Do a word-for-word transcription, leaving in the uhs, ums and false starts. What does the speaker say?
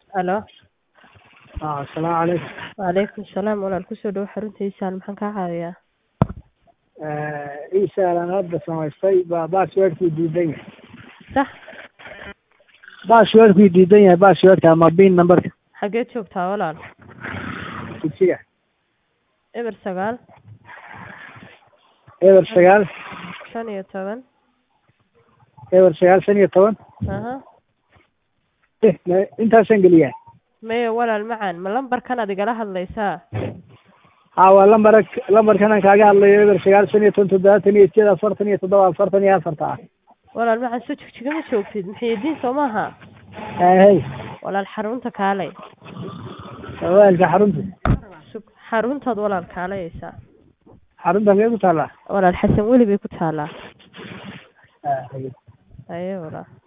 Alo. Ah, Assalaamu calaykum. Waalaikum salaam walaal ku soo dhow xaruntiisa maxaan kaa caawiyaa? Ii sahlan hadda samaystay baa passwordkii diidan yahay. Sax. Passwordkii diidan yahay passwordka ama pin numberka. Xagee joogtaa walaal? Dugsiga. Eber sagaal. Eber sagaal. shan iyo toban. Eber sagaal shan iyo toban. Aha. Eh, intaasaan geliyaa. Maya walaal macaan ma lambarkan aad igala hadlaysaa? Haa waa lambar lambarkan aan kaaga hadlayo eber sagaal shan iyo toban toddobaatan iyo sideed afartan iyo toddoba afartan iyo afarta ah. Walaal macaan soo jigjiga ma joogtid Muxyidiin soo maaha? Hey. Walaal xarunta kaalay. Walaalka xarunta. Xaruntaad walaal kaalayaysaa. Xarunta meel ku taala? Walaal Xasan weli bay ku taalaa. Ah, haye. Haye walaal.